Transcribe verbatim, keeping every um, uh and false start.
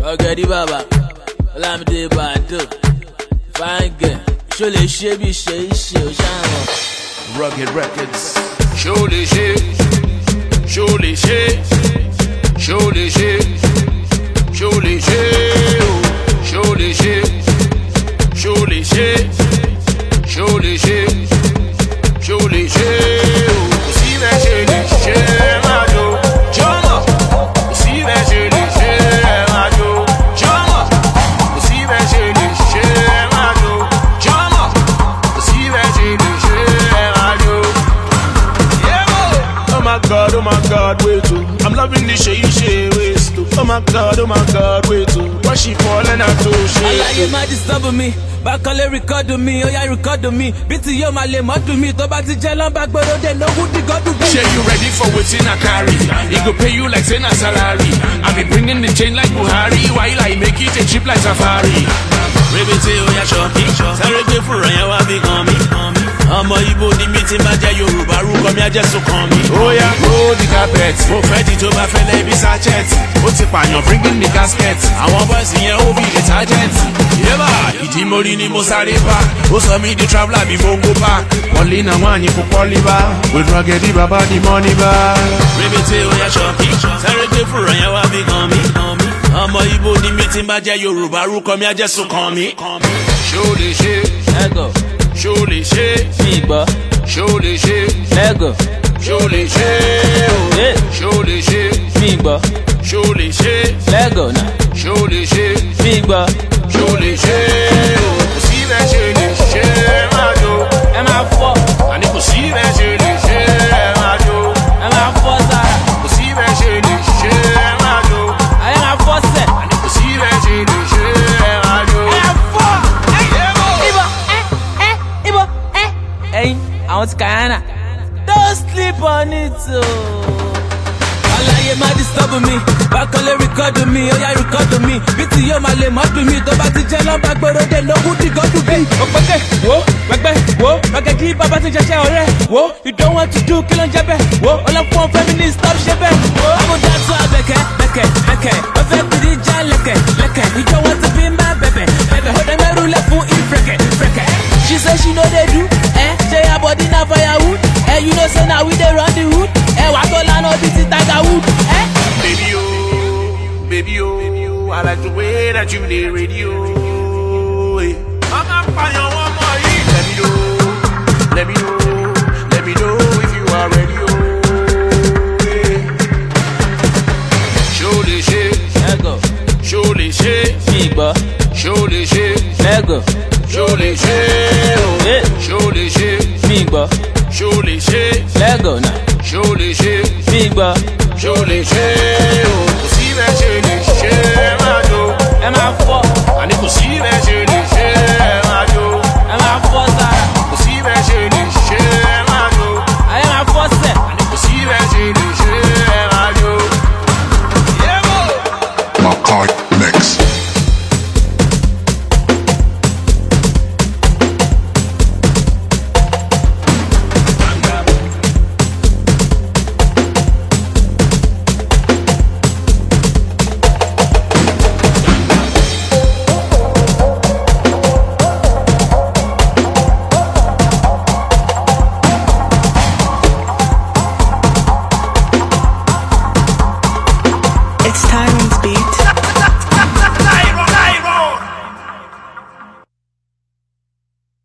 Ọ̀gẹ̀dì bàbá, Olamide Bando, fine girl, ṣó lè ṣe bí ṣe ṣe ó ṣàwọn. Rugged Records. Ṣó lè ṣe, ṣó lè ṣe, ṣó lè ṣe, ṣó lè ṣe, ṣó lè ṣe, ṣó lè ṣe, ṣó lè ṣe, ṣó lè ṣe, kò sí bẹ́ẹ̀ ṣe lè ṣe máa jó, jọ́mọ̀, kò sí bẹ́ẹ̀ ṣe lè ṣe máa jó, jọ́mọ̀, kò sí bẹ́ẹ̀ ṣe lè ṣe máa jó, jọ́mọ̀, kò sí bẹ́ẹ̀ ṣe lè ṣe máa jó. Oh my God, oh my God, wait oh, I'm loving the shey shey waist oh. Oh my God, oh my God, wait oh, when she fall and I do shey. Alaye má disturb mi, Bakale record mi, oya record mi, biti yo ma le mọ́dún mi, tó bá ti jẹ́ lọ́nba gbọ́dọ̀ dé lówó di gọ́dún bí. Shey you ready for wetin I carry? He go pay you like say na salary. I be bringing the chain like Buhari, while I make it a cheap like Safari. Rebete oya ṣọ́ọ̀kì, sáré gbé fúnra yẹn wá bí gan mi. Ọmọ Ibo ni mi ti máa jẹ Yorùbá, rúkọ mi ajẹ́sùn kan mi. Oya roll the carpet, mo fẹ́ di tó bá fẹ́ lẹ́bi sachet. Ó ti pààyàn bringing the casket, àwọn bọ́ọ̀sì yẹn ó bí the target. Yébà ìdí mo rí ni mo sáré bá, ó sọ mí di traveller bí Bongo Park. Wọlé náà wọ́n àyìn kò pọ́lí bá, with Ruggedy bàbá di money bá. Rebete oya ṣọ́ọ̀kì, sáré gbé fúnra yẹn wá bí gan mi. Ọmọ Ibo ni mi ti máa jẹ Yorùbá, rúkọ mi ajẹ́sùn kan mi. Ṣó lè ṣe, Lego, ṣó lè ṣe, mi gbọ́, ṣó lè ṣe, Lego, ṣó lè ṣe, eh, ṣó lè ṣe, mi gbọ́, ṣó lè ṣe, Lego náà, ṣó lè ṣe, mi gbọ́. ṣó lè ṣe, kò sí bẹ́ẹ̀ ṣe lè ṣe máa jó. Ẹ máa fọ́, Àní kò sí bẹ́ẹ̀ ṣe lè ṣe máa jó. ẹ máa fọ́ sára, Kò sí bẹ́ẹ̀ ṣe lè ṣe máa jó. ayé máa fọ́ sẹ̀. Àní kò sí bẹ́ẹ̀ ṣe lè ṣe máa jó. Ẹ fọ́, Ibo, ẹ, ẹ, Ibo, ẹ. Ẹyin, àwọn ti Kayana, don't sleep on it o. Alaye má disturb mi, Bakale record mi, oya record mi, biti yo ma le mọ́dún mi, tó bá ti jẹ́ lọ́nba gbọ́dọ̀ dé lówó di gọ́dún bí. Òpèké wo, pẹpẹ wo, Ruggedy bàbá ti jẹjẹ ọ̀rẹ́ wo, you don't want to do kí ló ń jẹ bẹ́ẹ̀ wo, ọlọ́pàá feminist stop ṣe bẹ́ẹ̀ wo. Àbúdá tún abẹ́kẹ́ bẹ́kẹ́ bẹ́kẹ́, ó fẹ́ kiri já lẹ́kẹ̀ lẹ́kẹ̀, ìjọ wọn ti fi má bẹ̀bẹ̀ bẹ̀bẹ̀, ó dẹ́ mẹ́rù lẹ̀ fún ìfẹ̀kẹ̀ fẹ̀kẹ̀. She say she no dey do, eh, say her body na firewood, eh, you know say na we dey run the hood, eh, wà tó lánàá bí ti Tiger Wood, eh. Baby oh, baby oh, I like the way that you dey radio. I'm not fire one more hit. Let me know, let me know, let me know if you are ready. Ṣó lè ṣe, Lego, ṣó lè ṣe, mi gbọ́, ṣó lè ṣe, Lego, ṣó lè ṣe, eh, ṣó lè ṣe, mi gbọ́, ṣó lè ṣe, Lego náà, ṣó lè ṣe, mi gbọ́. ṣó lè ṣe.